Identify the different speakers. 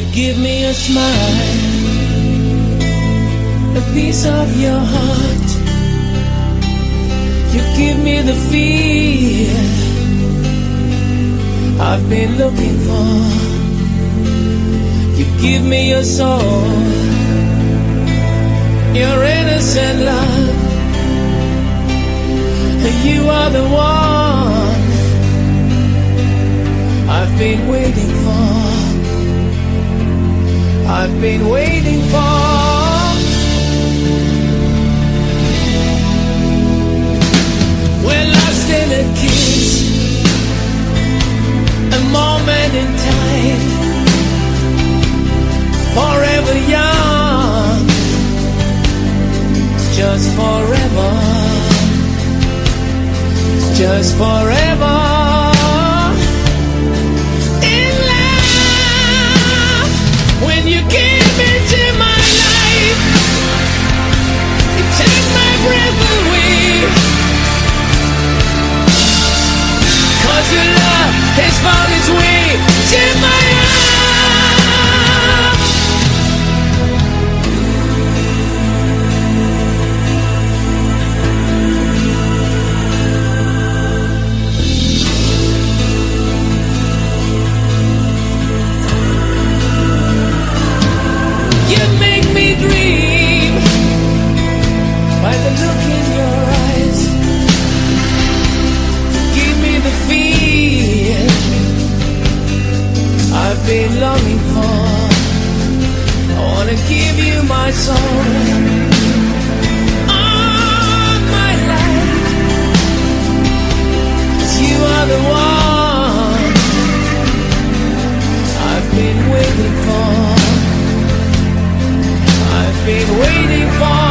Speaker 1: give me a smile, a piece of your heart. You give me the feel I've been looking for. You give me your soul, your innocent love. You are the one I've been waiting for. I've been waiting for. We're lost in a kiss, a moment in time, forever young, just forever, just forever. In love, when you came into my life, you took my breath away. 'Cause your love has found its way to my heart. You make me dream by the look in your eyes. Give me the feel I've been longing for. I wanna give you my soul, all my life, 'cause you are the one I've been waiting for. I've been waiting for.